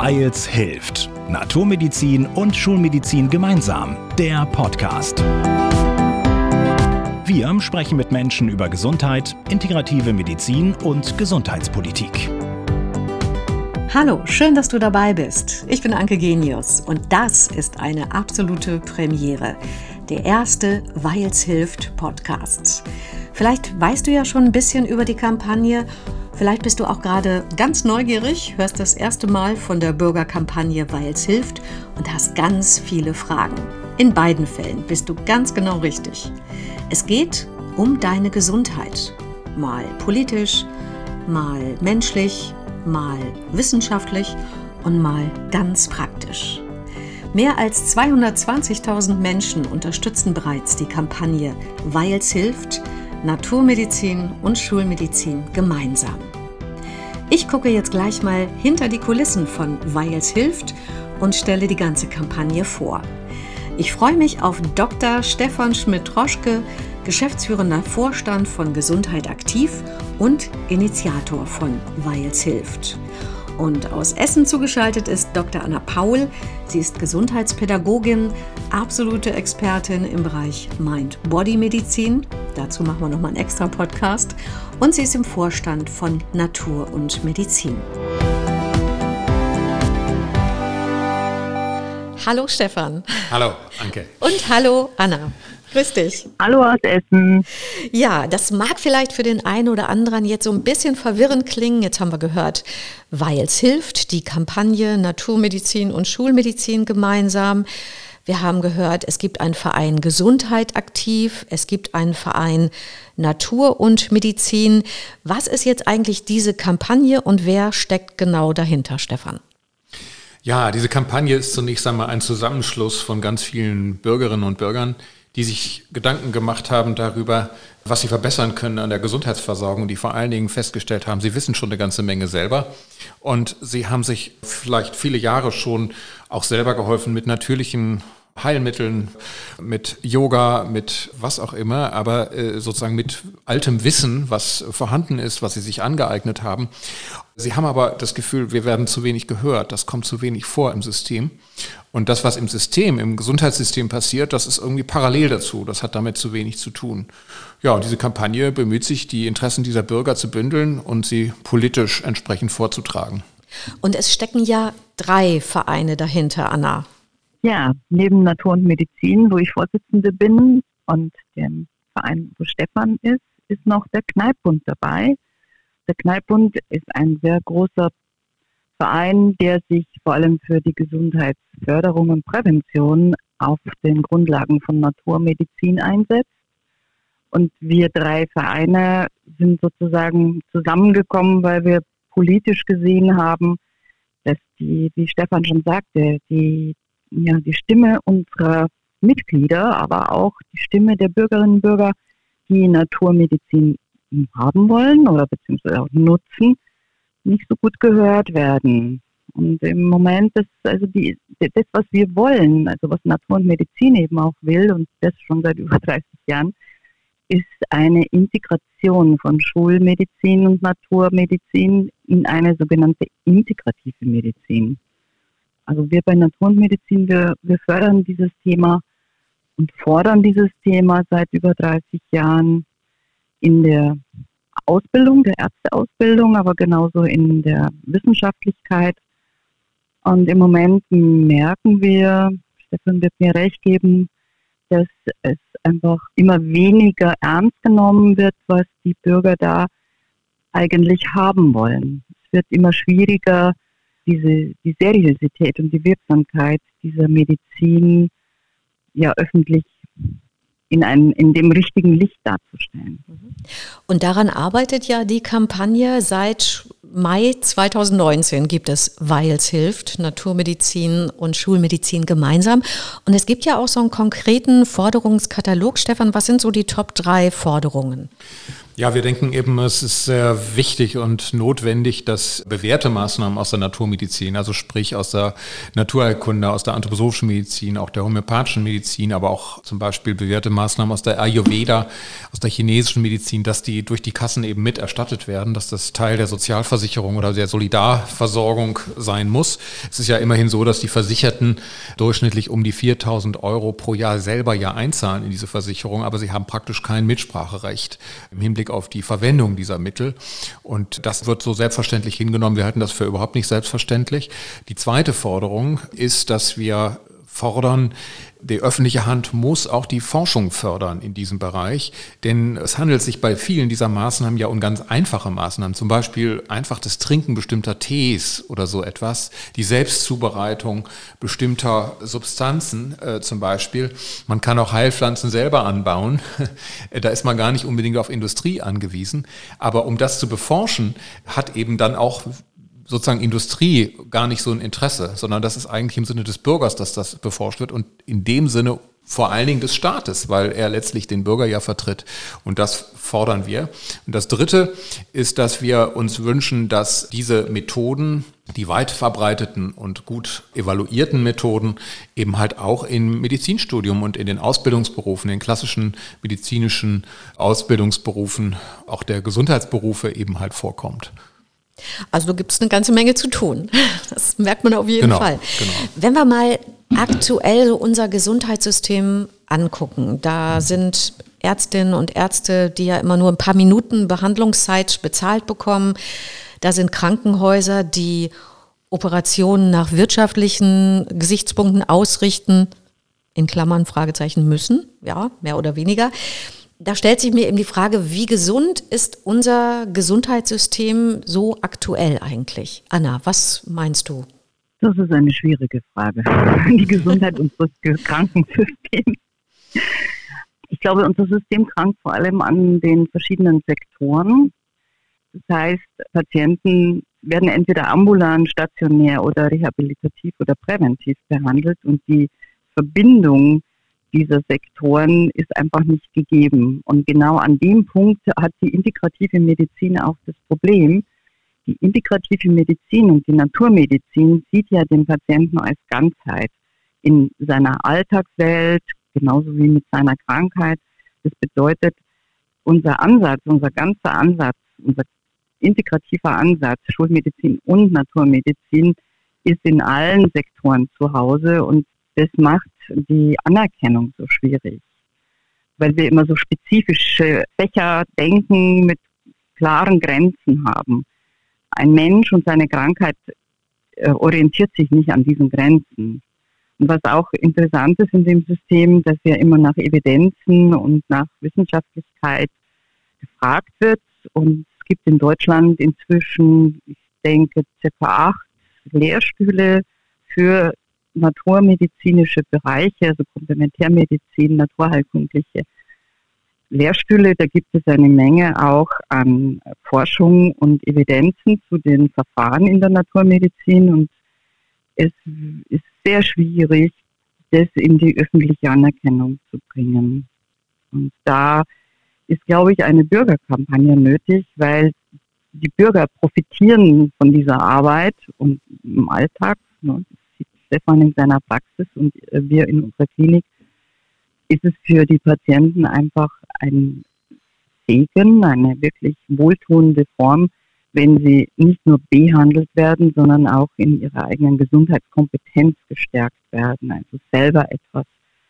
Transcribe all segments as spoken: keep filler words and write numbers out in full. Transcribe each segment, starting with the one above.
Weil's hilft. Naturmedizin und Schulmedizin gemeinsam. Der Podcast. Wir sprechen mit Menschen über Gesundheit, integrative Medizin und Gesundheitspolitik. Hallo, schön, dass du dabei bist. Ich bin Anke Genius und das ist eine absolute Premiere. Der erste Weil's hilft Podcast. Vielleicht weißt du ja schon ein bisschen über die Kampagne. Vielleicht bist du auch gerade ganz neugierig, hörst das erste Mal von der Bürgerkampagne Weil's hilft und hast ganz viele Fragen. In beiden Fällen bist du ganz genau richtig. Es geht um deine Gesundheit. Mal politisch, mal menschlich, mal wissenschaftlich und mal ganz praktisch. Mehr als zweihundertzwanzigtausend Menschen unterstützen bereits die Kampagne Weil's hilft, Naturmedizin und Schulmedizin gemeinsam. Ich gucke jetzt gleich mal hinter die Kulissen von Weil's hilft und stelle die ganze Kampagne vor. Ich freue mich auf Doktor Stefan Schmidt-Troschke, geschäftsführender Vorstand von Gesundheit aktiv und Initiator von Weil's hilft. Und aus Essen zugeschaltet ist Doktor Anna Paul. Sie ist Gesundheitspädagogin, absolute Expertin im Bereich Mind-Body-Medizin. Dazu machen wir nochmal einen extra Podcast. Und sie ist im Vorstand von Natur und Medizin. Hallo Stefan. Hallo Anke. Und hallo Anna. Grüß dich. Hallo aus Essen. Ja, das mag vielleicht für den einen oder anderen jetzt so ein bisschen verwirrend klingen. Jetzt haben wir gehört, Weil's hilft, die Kampagne Naturmedizin und Schulmedizin gemeinsam. Wir haben gehört, es gibt einen Verein Gesundheit aktiv, es gibt einen Verein Natur und Medizin. Was ist jetzt eigentlich diese Kampagne und wer steckt genau dahinter, Stefan? Ja, diese Kampagne ist zunächst einmal ein Zusammenschluss von ganz vielen Bürgerinnen und Bürgern, die sich Gedanken gemacht haben darüber, was sie verbessern können an der Gesundheitsversorgung, die vor allen Dingen festgestellt haben, sie wissen schon eine ganze Menge selber und sie haben sich vielleicht viele Jahre schon auch selber geholfen mit natürlichen Heilmitteln, mit Yoga, mit was auch immer, aber äh, sozusagen mit altem Wissen, was vorhanden ist, was sie sich angeeignet haben. Sie haben aber das Gefühl, wir werden zu wenig gehört, das kommt zu wenig vor im System. Und das, was im System, im Gesundheitssystem passiert, das ist irgendwie parallel dazu, das hat damit zu wenig zu tun. Ja, und diese Kampagne bemüht sich, die Interessen dieser Bürger zu bündeln und sie politisch entsprechend vorzutragen. Und es stecken ja drei Vereine dahinter, Anna. Ja, neben Natur und Medizin, wo ich Vorsitzende bin und dem Verein, wo Stefan ist, ist noch der Kneippbund dabei. Der Kneippbund ist ein sehr großer Verein, der sich vor allem für die Gesundheitsförderung und Prävention auf den Grundlagen von Naturmedizin einsetzt. Und wir drei Vereine sind sozusagen zusammengekommen, weil wir politisch gesehen haben, dass die, wie Stefan schon sagte, die ja, die Stimme unserer Mitglieder, aber auch die Stimme der Bürgerinnen und Bürger, die Naturmedizin haben wollen oder beziehungsweise auch nutzen, nicht so gut gehört werden. Und im Moment ist also die, das, was wir wollen, also was Natur und Medizin eben auch will, und das schon seit über dreißig Jahren, ist eine Integration von Schulmedizin und Naturmedizin in eine sogenannte integrative Medizin. Also wir bei Natur und Medizin, wir, wir fördern dieses Thema und fordern dieses Thema seit über dreißig Jahren in der Ausbildung, der Ärzteausbildung, aber genauso in der Wissenschaftlichkeit. Und im Moment merken wir, Stefan wird mir recht geben, dass es einfach immer weniger ernst genommen wird, was die Bürger da eigentlich haben wollen. Es wird immer schwieriger, diese die Seriosität und die Wirksamkeit dieser Medizin ja öffentlich in einem in dem richtigen Licht darzustellen. Und daran arbeitet ja die Kampagne. Seit Mai zweitausendneunzehn gibt es Weil's hilft, Naturmedizin und Schulmedizin gemeinsam. Und es gibt ja auch so einen konkreten Forderungskatalog. Stefan, was sind so die Top drei Forderungen? Ja, wir denken eben, es ist sehr wichtig und notwendig, dass bewährte Maßnahmen aus der Naturmedizin, also sprich aus der Naturheilkunde, aus der anthroposophischen Medizin, auch der homöopathischen Medizin, aber auch zum Beispiel bewährte Maßnahmen aus der Ayurveda, aus der chinesischen Medizin, dass die durch die Kassen eben mit erstattet werden, dass das Teil der Sozialversicherung oder der Solidarversorgung sein muss. Es ist ja immerhin so, dass die Versicherten durchschnittlich um die viertausend Euro pro Jahr selber ja einzahlen in diese Versicherung, aber sie haben praktisch kein Mitspracherecht im Hinblick auf die Verwendung dieser Mittel. Und das wird so selbstverständlich hingenommen. Wir halten das für überhaupt nicht selbstverständlich. Die zweite Forderung ist, dass wir fordern, die öffentliche Hand muss auch die Forschung fördern in diesem Bereich, denn es handelt sich bei vielen dieser Maßnahmen ja um ganz einfache Maßnahmen, zum Beispiel einfach das Trinken bestimmter Tees oder so etwas, die Selbstzubereitung bestimmter Substanzen äh, zum Beispiel. Man kann auch Heilpflanzen selber anbauen, da ist man gar nicht unbedingt auf Industrie angewiesen, aber um das zu beforschen, hat eben dann auch sozusagen Industrie gar nicht so ein Interesse, sondern das ist eigentlich im Sinne des Bürgers, dass das beforscht wird und in dem Sinne vor allen Dingen des Staates, weil er letztlich den Bürger ja vertritt und das fordern wir. Und das Dritte ist, dass wir uns wünschen, dass diese Methoden, die weit verbreiteten und gut evaluierten Methoden eben halt auch im Medizinstudium und in den Ausbildungsberufen, in den klassischen medizinischen Ausbildungsberufen, auch der Gesundheitsberufe eben halt vorkommt. Also da gibt es eine ganze Menge zu tun. Das merkt man auf jeden genau, Fall. Genau. Wenn wir mal aktuell so unser Gesundheitssystem angucken, da sind Ärztinnen und Ärzte, die ja immer nur ein paar Minuten Behandlungszeit bezahlt bekommen. Da sind Krankenhäuser, die Operationen nach wirtschaftlichen Gesichtspunkten ausrichten, in Klammern Fragezeichen müssen, ja, mehr oder weniger. Da stellt sich mir eben die Frage, wie gesund ist unser Gesundheitssystem so aktuell eigentlich? Anna, was meinst du? Das ist eine schwierige Frage. Die Gesundheit unseres Krankensystems. Ich glaube, unser System krankt vor allem an den verschiedenen Sektoren. Das heißt, Patienten werden entweder ambulant, stationär oder rehabilitativ oder präventiv behandelt und die Verbindung dieser Sektoren ist einfach nicht gegeben. Und genau an dem Punkt hat die integrative Medizin auch das Problem. Die integrative Medizin und die Naturmedizin sieht ja den Patienten als Ganzheit in seiner Alltagswelt, genauso wie mit seiner Krankheit. Das bedeutet, unser Ansatz, unser ganzer Ansatz, unser integrativer Ansatz, Schulmedizin und Naturmedizin, ist in allen Sektoren zu Hause und das macht die Anerkennung so schwierig, weil wir immer so spezifische Fächer denken, mit klaren Grenzen haben. Ein Mensch und seine Krankheit äh, orientiert sich nicht an diesen Grenzen. Und was auch interessant ist in dem System, dass ja immer nach Evidenzen und nach Wissenschaftlichkeit gefragt wird. Und es gibt in Deutschland inzwischen, ich denke, circa acht Lehrstühle für naturmedizinische Bereiche, also Komplementärmedizin, naturheilkundliche Lehrstühle. Da gibt es eine Menge auch an Forschung und Evidenzen zu den Verfahren in der Naturmedizin und es ist sehr schwierig, das in die öffentliche Anerkennung zu bringen. Und da ist, glaube ich, eine Bürgerkampagne nötig, weil die Bürger profitieren von dieser Arbeit und im Alltag, ne, Stefan in seiner Praxis und wir in unserer Klinik, ist es für die Patienten einfach ein Segen, eine wirklich wohltuende Form, wenn sie nicht nur behandelt werden, sondern auch in ihrer eigenen Gesundheitskompetenz gestärkt werden, also selber etwas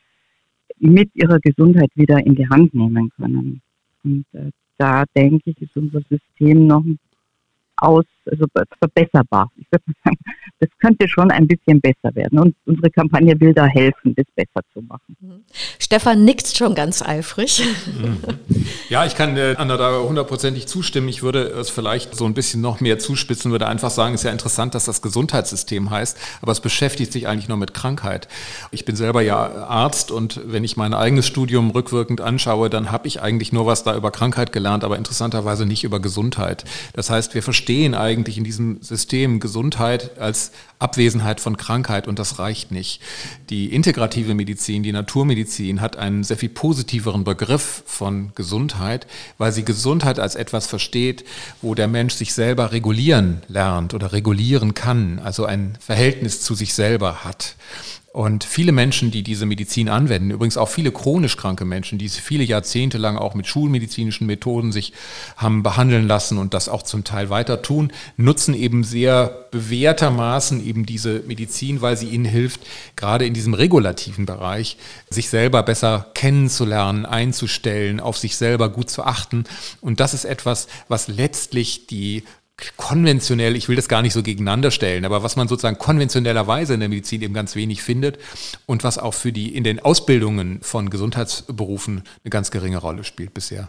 mit ihrer Gesundheit wieder in die Hand nehmen können. Und äh, da denke ich, ist unser System noch aus, also verbesserbar. Ich würde mal sagen, das könnte schon ein bisschen besser werden. Und unsere Kampagne will da helfen, das besser zu machen. Stefan nickt schon ganz eifrig. Ja, ich kann äh, Anna da hundertprozentig zustimmen. Ich würde es vielleicht so ein bisschen noch mehr zuspitzen, würde einfach sagen, es ist ja interessant, dass das Gesundheitssystem heißt, aber es beschäftigt sich eigentlich nur mit Krankheit. Ich bin selber ja Arzt und wenn ich mein eigenes Studium rückwirkend anschaue, dann habe ich eigentlich nur was da über Krankheit gelernt, aber interessanterweise nicht über Gesundheit. Das heißt, wir verstehen eigentlich eigentlich in diesem System Gesundheit als Abwesenheit von Krankheit und das reicht nicht. Die integrative Medizin, die Naturmedizin hat einen sehr viel positiveren Begriff von Gesundheit, weil sie Gesundheit als etwas versteht, wo der Mensch sich selber regulieren lernt oder regulieren kann, also ein Verhältnis zu sich selber hat. Und viele Menschen, die diese Medizin anwenden, übrigens auch viele chronisch kranke Menschen, die viele Jahrzehnte lang auch mit schulmedizinischen Methoden sich haben behandeln lassen und das auch zum Teil weiter tun, nutzen eben sehr bewährtermaßen eben diese Medizin, weil sie ihnen hilft, gerade in diesem regulativen Bereich, sich selber besser kennenzulernen, einzustellen, auf sich selber gut zu achten. Und das ist etwas, was letztlich die konventionell, ich will das gar nicht so gegeneinander stellen, aber was man sozusagen konventionellerweise in der Medizin eben ganz wenig findet und was auch für die in den Ausbildungen von Gesundheitsberufen eine ganz geringe Rolle spielt bisher.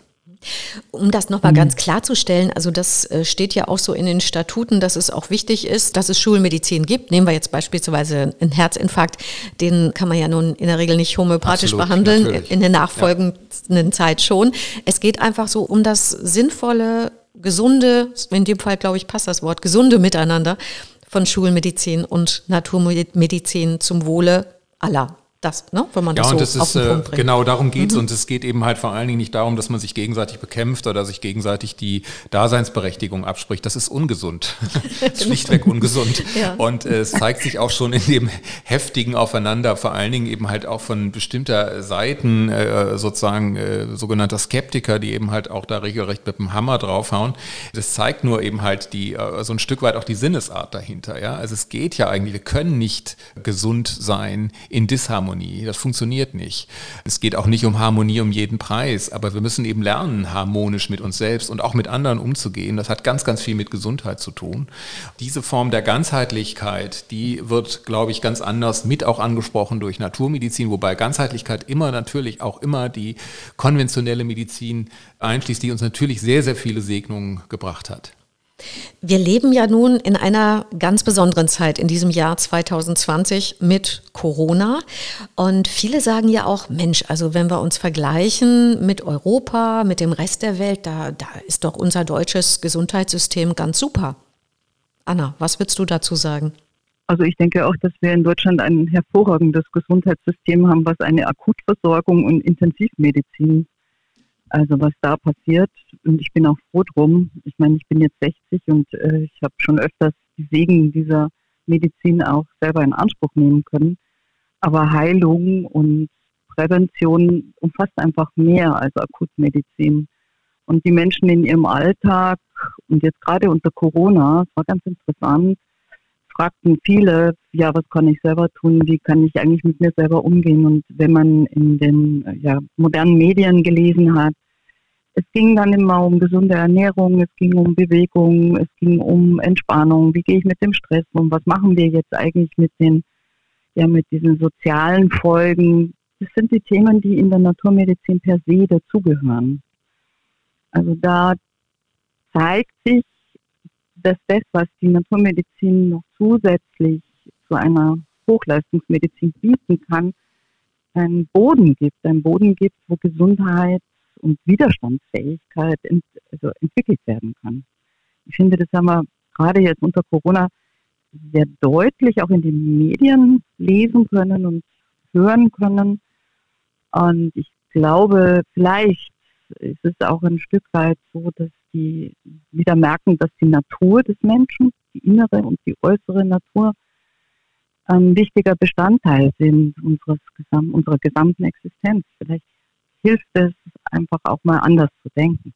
Um das nochmal ganz klarzustellen, also das steht ja auch so in den Statuten, dass es auch wichtig ist, dass es Schulmedizin gibt. Nehmen wir jetzt beispielsweise einen Herzinfarkt, den kann man ja nun in der Regel nicht homöopathisch Absolut, behandeln, natürlich. In der nachfolgenden ja. Zeit schon. Es geht einfach so um das sinnvolle, gesunde, in dem Fall glaube ich passt das Wort, gesunde Miteinander von Schulmedizin und Naturmedizin zum Wohle aller. Das, ne, wenn man das ja, so und das auf ist, den Punkt bringt. Genau, darum geht es. Mhm. Und es geht eben halt vor allen Dingen nicht darum, dass man sich gegenseitig bekämpft oder sich gegenseitig die Daseinsberechtigung abspricht. Das ist ungesund. Schlichtweg ungesund. Ja. Und äh, es zeigt sich auch schon in dem heftigen Aufeinander, vor allen Dingen eben halt auch von bestimmter Seiten, äh, sozusagen äh, sogenannter Skeptiker, die eben halt auch da regelrecht mit dem Hammer draufhauen. Das zeigt nur eben halt die äh, so ein Stück weit auch die Sinnesart dahinter. Ja? Also es geht ja eigentlich, wir können nicht gesund sein in Disharmonie. Das funktioniert nicht. Es geht auch nicht um Harmonie um jeden Preis, aber wir müssen eben lernen, harmonisch mit uns selbst und auch mit anderen umzugehen. Das hat ganz, ganz viel mit Gesundheit zu tun. Diese Form der Ganzheitlichkeit, die wird, glaube ich, ganz anders mit auch angesprochen durch Naturmedizin, wobei Ganzheitlichkeit immer natürlich auch immer die konventionelle Medizin einschließt, die uns natürlich sehr, sehr viele Segnungen gebracht hat. Wir leben ja nun in einer ganz besonderen Zeit in diesem Jahr zwanzig zwanzig mit Corona und viele sagen ja auch, Mensch, also wenn wir uns vergleichen mit Europa, mit dem Rest der Welt, da, da ist doch unser deutsches Gesundheitssystem ganz super. Anna, was würdest du dazu sagen? Also ich denke auch, dass wir in Deutschland ein hervorragendes Gesundheitssystem haben, was eine Akutversorgung und Intensivmedizin, also was da passiert, und ich bin auch froh drum. Ich meine, ich bin jetzt sechzig und äh, ich habe schon öfters die Segen dieser Medizin auch selber in Anspruch nehmen können. Aber Heilung und Prävention umfasst einfach mehr als Akutmedizin. Und die Menschen in ihrem Alltag und jetzt gerade unter Corona, es war ganz interessant, fragten viele, ja, was kann ich selber tun, wie kann ich eigentlich mit mir selber umgehen? Und wenn man in den ja, modernen Medien gelesen hat, es ging dann immer um gesunde Ernährung, es ging um Bewegung, es ging um Entspannung, wie gehe ich mit dem Stress um, was machen wir jetzt eigentlich mit den, ja, mit diesen sozialen Folgen. Das sind die Themen, die in der Naturmedizin per se dazugehören. Also da zeigt sich, dass das, was die Naturmedizin noch zusätzlich zu einer Hochleistungsmedizin bieten kann, einen Boden gibt, einen Boden gibt, wo Gesundheit und Widerstandsfähigkeit ent, also entwickelt werden kann. Ich finde, das haben wir gerade jetzt unter Corona sehr deutlich auch in den Medien lesen können und hören können. Und ich glaube, vielleicht ist es auch ein Stück weit so, dass die wieder merken, dass die Natur des Menschen, die innere und die äußere Natur, ein wichtiger Bestandteil sind unseres Gesam- unserer gesamten Existenz. Vielleicht hilft es einfach auch mal anders zu denken.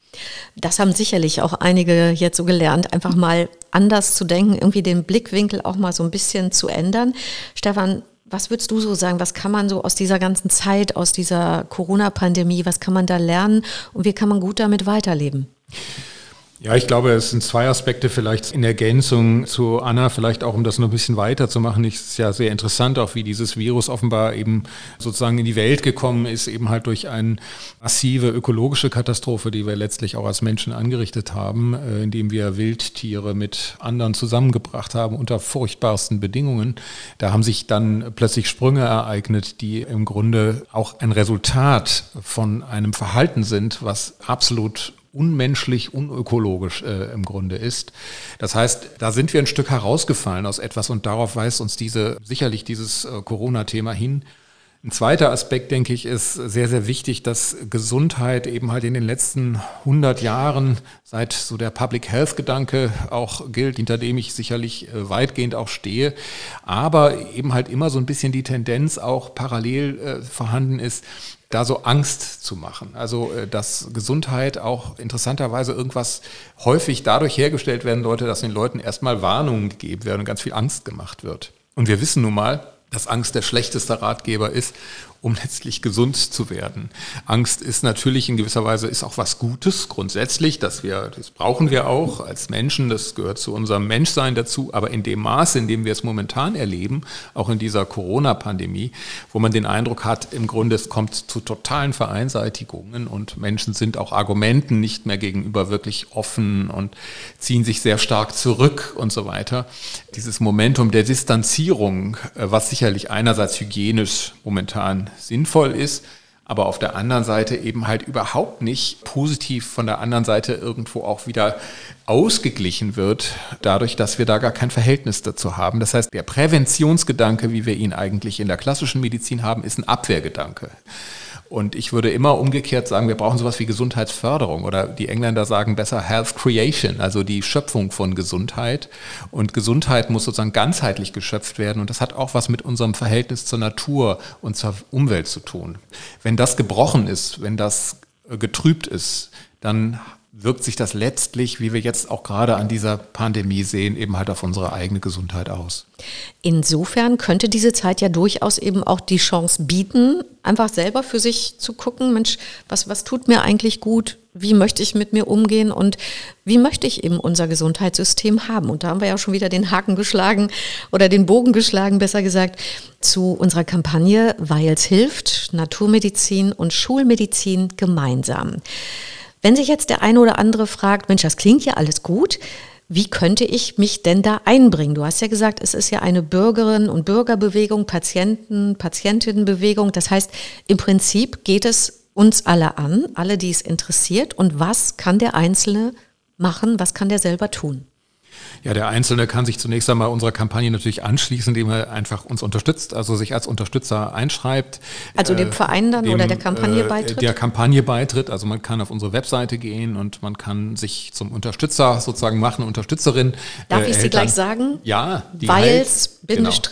Das haben sicherlich auch einige jetzt so gelernt, einfach mal anders zu denken, irgendwie den Blickwinkel auch mal so ein bisschen zu ändern. Stefan, was würdest du so sagen, was kann man so aus dieser ganzen Zeit, aus dieser Corona-Pandemie, was kann man da lernen und wie kann man gut damit weiterleben? Ja, ich glaube, es sind zwei Aspekte vielleicht in Ergänzung zu Anna, vielleicht auch um das noch ein bisschen weiterzumachen. Es ist ja sehr interessant auch, wie dieses Virus offenbar eben sozusagen in die Welt gekommen ist, eben halt durch eine massive ökologische Katastrophe, die wir letztlich auch als Menschen angerichtet haben, indem wir Wildtiere mit anderen zusammengebracht haben unter furchtbarsten Bedingungen. Da haben sich dann plötzlich Sprünge ereignet, die im Grunde auch ein Resultat von einem Verhalten sind, was absolut unmenschlich, unökologisch äh, im Grunde ist. Das heißt, da sind wir ein Stück herausgefallen aus etwas und darauf weist uns diese sicherlich dieses äh, Corona-Thema hin. Ein zweiter Aspekt, denke ich, ist sehr, sehr wichtig, dass Gesundheit eben halt in den letzten hundert Jahren, seit so der Public Health Gedanke auch gilt, hinter dem ich sicherlich weitgehend auch stehe, aber eben halt immer so ein bisschen die Tendenz auch parallel äh, vorhanden ist, da so Angst zu machen. Also, dass Gesundheit auch interessanterweise irgendwas häufig dadurch hergestellt werden sollte, dass den Leuten erstmal Warnungen gegeben werden und ganz viel Angst gemacht wird. Und wir wissen nun mal, dass Angst der schlechteste Ratgeber ist, um letztlich gesund zu werden. Angst ist natürlich in gewisser Weise ist auch was Gutes grundsätzlich, dass wir, das brauchen wir auch als Menschen, das gehört zu unserem Menschsein dazu, aber in dem Maße, in dem wir es momentan erleben, auch in dieser Corona-Pandemie, wo man den Eindruck hat, im Grunde es kommt zu totalen Vereinseitigungen und Menschen sind auch Argumenten nicht mehr gegenüber wirklich offen und ziehen sich sehr stark zurück und so weiter. Dieses Momentum der Distanzierung, was sicherlich einerseits hygienisch momentan sinnvoll ist, aber auf der anderen Seite eben halt überhaupt nicht positiv von der anderen Seite irgendwo auch wieder ausgeglichen wird, dadurch, dass wir da gar kein Verhältnis dazu haben. Das heißt, der Präventionsgedanke, wie wir ihn eigentlich in der klassischen Medizin haben, ist ein Abwehrgedanke. Und ich würde immer umgekehrt sagen, wir brauchen sowas wie Gesundheitsförderung oder die Engländer sagen besser Health Creation, also die Schöpfung von Gesundheit. Und Gesundheit muss sozusagen ganzheitlich geschöpft werden und das hat auch was mit unserem Verhältnis zur Natur und zur Umwelt zu tun. Wenn das gebrochen ist, wenn das getrübt ist, dann wirkt sich das letztlich, wie wir jetzt auch gerade an dieser Pandemie sehen, eben halt auf unsere eigene Gesundheit aus. Insofern könnte diese Zeit ja durchaus eben auch die Chance bieten, einfach selber für sich zu gucken, Mensch, was, was tut mir eigentlich gut, wie möchte ich mit mir umgehen und wie möchte ich eben unser Gesundheitssystem haben. Und da haben wir ja schon wieder den Haken geschlagen oder den Bogen geschlagen, besser gesagt, zu unserer Kampagne Weil's hilft, Naturmedizin und Schulmedizin gemeinsam. Wenn sich jetzt der eine oder andere fragt, Mensch, das klingt ja alles gut, wie könnte ich mich denn da einbringen? Du hast ja gesagt, es ist ja eine Bürgerinnen- und Bürgerbewegung, Patienten-, Patientinnenbewegung. Das heißt, im Prinzip geht es uns alle an, alle, die es interessiert. Und was kann der Einzelne machen? Was kann der selber tun? Ja, der Einzelne kann sich zunächst einmal unserer Kampagne natürlich anschließen, indem er einfach uns unterstützt, also sich als Unterstützer einschreibt. Also dem Verein dann dem, oder der Kampagne beitritt? Der Kampagne beitritt, also man kann auf unsere Webseite gehen und man kann sich zum Unterstützer sozusagen machen, Unterstützerin. Darf äh, ich sie gleich sagen? Ja. Weils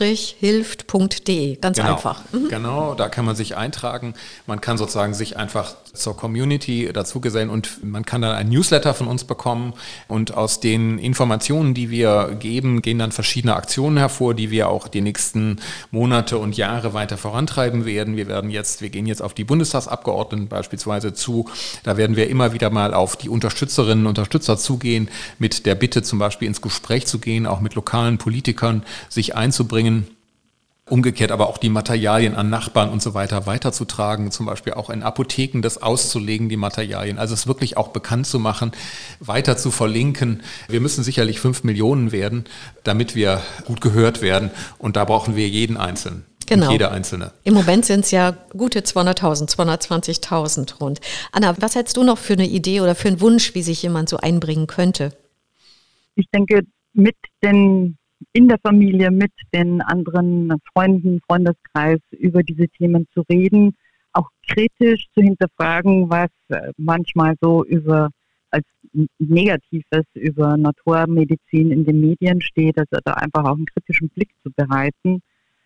hilft punkt de, ganz genau, einfach. Mhm. Genau, da kann man sich eintragen. Man kann sozusagen sich einfach zur Community dazugesellen und man kann dann ein Newsletter von uns bekommen und aus den Informationen, die wir geben, gehen dann verschiedene Aktionen hervor, die wir auch die nächsten Monate und Jahre weiter vorantreiben werden. Wir werden jetzt, wir gehen jetzt auf die Bundestagsabgeordneten beispielsweise zu. Da werden wir immer wieder mal auf die Unterstützerinnen und Unterstützer zugehen, mit der Bitte zum Beispiel ins Gespräch zu gehen, auch mit lokalen Politikern sich einzubringen. Umgekehrt aber auch die Materialien an Nachbarn und so weiter weiterzutragen, zum Beispiel auch in Apotheken das auszulegen, die Materialien, also es wirklich auch bekannt zu machen, weiter zu verlinken. Wir müssen sicherlich fünf Millionen werden, damit wir gut gehört werden und da brauchen wir jeden Einzelnen. Genau. Jeder Einzelne. Im Moment sind es ja gute zweihunderttausend, zweihundertzwanzigtausend rund. Anna, was hättest du noch für eine Idee oder für einen Wunsch, wie sich jemand so einbringen könnte? Ich denke, mit den in der Familie, mit den anderen Freunden, Freundeskreis über diese Themen zu reden, auch kritisch zu hinterfragen, was manchmal so über als Negatives über Naturmedizin in den Medien steht, also da einfach auch einen kritischen Blick zu bereiten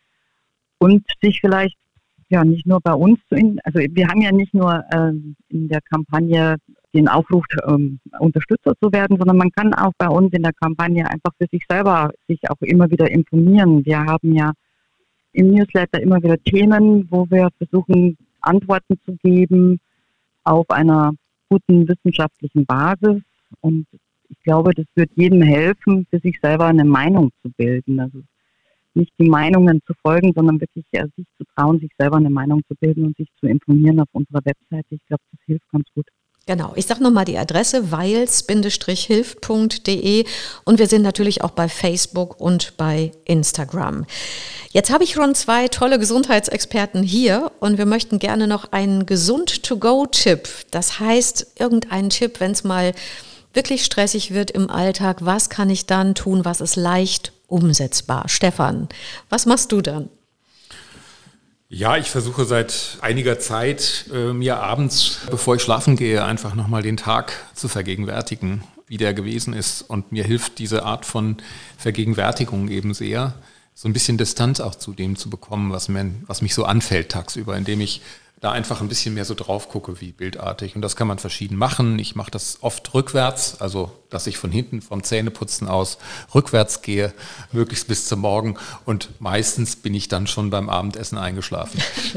und sich vielleicht ja nicht nur bei uns zu, in, also wir haben ja nicht nur ähm, in der Kampagne den Aufruf, ähm, Unterstützer zu werden, sondern man kann auch bei uns in der Kampagne einfach für sich selber sich auch immer wieder informieren. Wir haben ja im Newsletter immer wieder Themen, wo wir versuchen, Antworten zu geben auf einer guten wissenschaftlichen Basis. Und ich glaube, das wird jedem helfen, für sich selber eine Meinung zu bilden. Also nicht die Meinungen zu folgen, sondern wirklich ja, sich zu trauen, sich selber eine Meinung zu bilden und sich zu informieren auf unserer Webseite. Ich glaube, das hilft ganz gut. Genau, ich sage nochmal die Adresse weils Bindestrich hilft Punkt de und wir sind natürlich auch bei Facebook und bei Instagram. Jetzt habe ich schon zwei tolle Gesundheitsexperten hier und wir möchten gerne noch einen Gesund-to-go-Tipp. Das heißt, irgendeinen Tipp, wenn es mal wirklich stressig wird im Alltag, was kann ich dann tun, was ist leicht umsetzbar? Stefan, was machst du dann? Ja, ich versuche seit einiger Zeit, äh, mir abends, bevor ich schlafen gehe, einfach nochmal den Tag zu vergegenwärtigen, wie der gewesen ist. Und mir hilft diese Art von Vergegenwärtigung eben sehr, so ein bisschen Distanz auch zu dem zu bekommen, was, mir, was mich so anfällt tagsüber, indem ich da einfach ein bisschen mehr so drauf gucke wie bildartig. Und das kann man verschieden machen. Ich mache das oft rückwärts, also dass ich von hinten vom Zähneputzen aus rückwärts gehe, möglichst bis zum Morgen. Und meistens bin ich dann schon beim Abendessen eingeschlafen.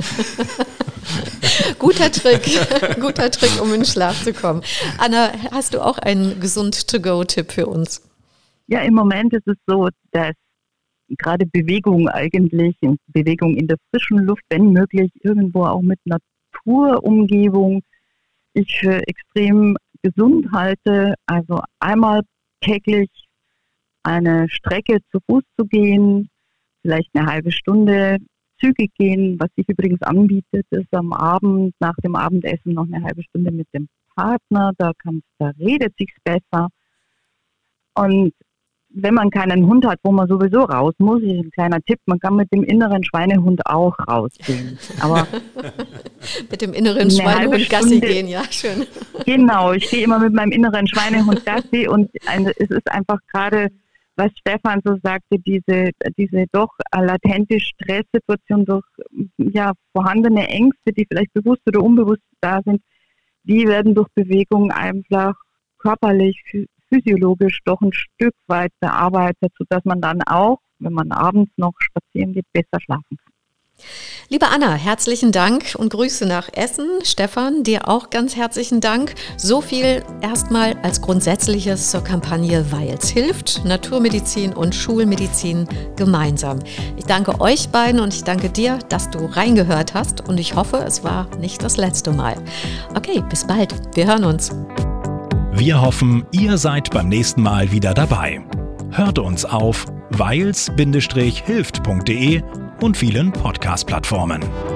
Guter Trick, guter Trick, um in den Schlaf zu kommen. Anna, hast du auch einen Gesund-to-go-Tipp für uns? Ja, im Moment ist es so, dass gerade Bewegung eigentlich, Bewegung in der frischen Luft, wenn möglich, irgendwo auch mit Naturumgebung, ich für extrem gesund halte. Also einmal täglich eine Strecke zu Fuß zu gehen, vielleicht eine halbe Stunde zügig gehen, was sich übrigens anbietet, ist am Abend, nach dem Abendessen noch eine halbe Stunde mit dem Partner, da, kann, da redet sich's besser. Und wenn man keinen Hund hat, wo man sowieso raus muss, ist ein kleiner Tipp, man kann mit dem inneren Schweinehund auch rausgehen. Aber mit dem inneren Schweinehund Gassi gehen, ja, schön. Genau, ich gehe immer mit meinem inneren Schweinehund Gassi und eine, es ist einfach gerade, was Stefan so sagte, diese, diese doch latente Stresssituation durch ja, vorhandene Ängste, die vielleicht bewusst oder unbewusst da sind, die werden durch Bewegung einfach körperlich physiologisch doch ein Stück weit bearbeitet, sodass man dann auch, wenn man abends noch spazieren geht, besser schlafen kann. Liebe Anna, herzlichen Dank und Grüße nach Essen. Stefan, dir auch ganz herzlichen Dank. So viel erstmal als Grundsätzliches zur Kampagne Weils hilft, Naturmedizin und Schulmedizin gemeinsam. Ich danke euch beiden und ich danke dir, dass du reingehört hast und ich hoffe, es war nicht das letzte Mal. Okay, bis bald. Wir hören uns. Wir hoffen, ihr seid beim nächsten Mal wieder dabei. Hört uns auf weils Bindestrich hilft Punkt de und vielen Podcast-Plattformen.